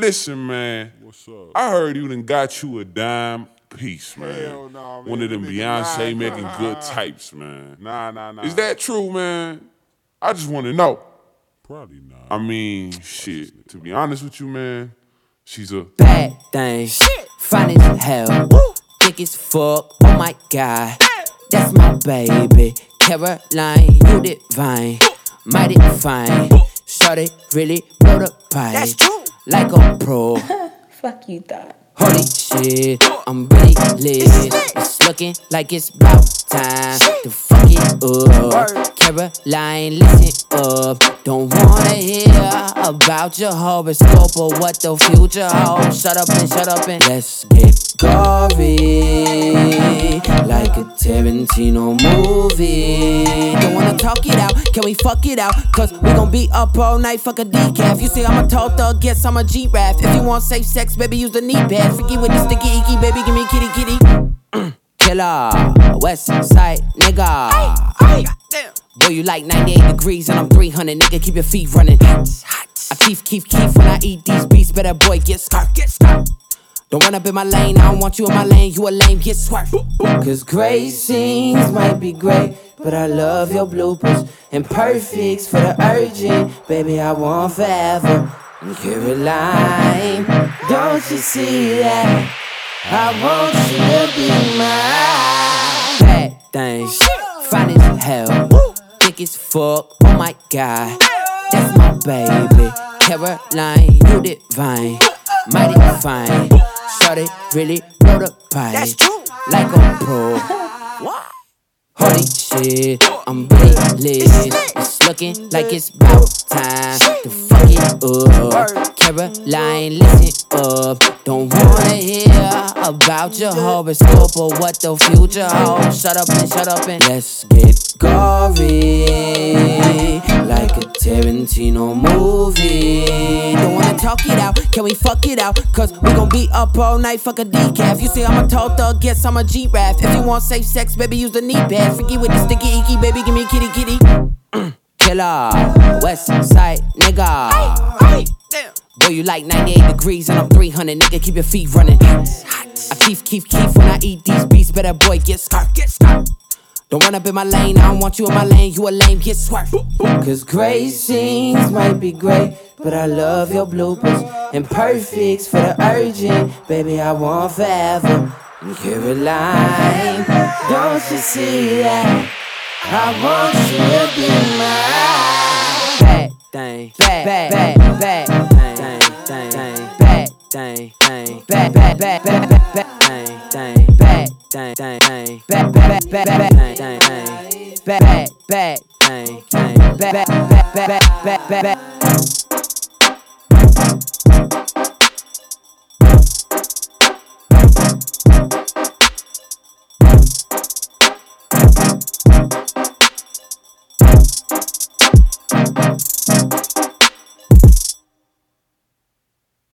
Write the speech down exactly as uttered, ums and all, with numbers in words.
Listen, man. What's up? I heard you done got you a dime piece, man. Hell nah, man. One of them Nigga, Beyonce nah, making nah. good types, man. Nah, nah, nah. Is that true, man? I just want to know. Probably not. I mean, shit. To be honest with you, man, she's a bad thing. Fine as hell. Thick as fuck. Oh my God. That's my baby. Caroline, you divine. Mighty fine. Shorty really blow the pipe. That's true. Like a pro. Fuck you thought. Holy shit, I'm really lit. It's looking like it's about time to fuck it up. Caroline, listen up. Don't wanna hear about your horoscope or what the future holds. Shut up and shut up and let's get gory, like a Tarantino movie. Don't wanna talk it out, can we fuck it out? Cause we gon' be up all night, fuck a decaf. You say I'm a tall thug, guess I'm a G-Rap. If you want safe sex, baby, use the knee pad. Freaky with the sticky icky, baby, give me kitty kitty. Killer, West Side nigga. Ay, damn. Boy, you like ninety-eight degrees and I'm three hundred, nigga, keep your feet running. I keep, keep, keep when I eat these beats, better boy, get skirt, get skirt. Don't run up in my lane, I don't want you in my lane, you a lame, get swerved. Cause great scenes might be great, but I love your bloopers. And perfects for the urgent, baby, I want forever. And Caroline, don't you see that? I want you to be mine. Bad thing, fine as hell, thick as fuck, oh my God. That's my baby, Caroline, you divine. Mighty fine, shorty really blow the pipe. That's true. Like a pro. What? Holy shit, I'm really lit. It's looking like it's about time to fuck it up. Caroline, listen up. Don't wanna hear about your horoscope or what the future holds. Shut up and shut up and let's get gory, like a Tarantino movie. Don't wanna talk it out, can we fuck it out? Cause we gon' be up all night, fuck a decaf. You say I'm a tall thug, guess I'm a G-Rap. If you want safe sex, baby, use the knee pad. Freaky with the sticky icky, baby, give me kitty kitty. Killer, West Side nigga. Ay, damn. Boy, you like ninety-eight degrees and I'm three hundred, nigga, keep your feet running. I keep, keep, keep when I eat these beats, better boy, get skirt, get skirt. Don't run up in my lane, I don't want you in my lane, you a lame, get swerved. Cause great scenes might be great, but I love your bloopers. And perfects for the urgent, baby, I want forever. And Caroline, don't you see that? I want you to be mine. Bad thing, bad, bad, bad, bad thing, thing, thing, bad thing, thing, bad, bad, bad, bad, bad thing, thing, bad thing, thing, bad, bad, bad, bad thing, thing, bad, bad thing, thing, bad, bad, bad, bad, bad, bad.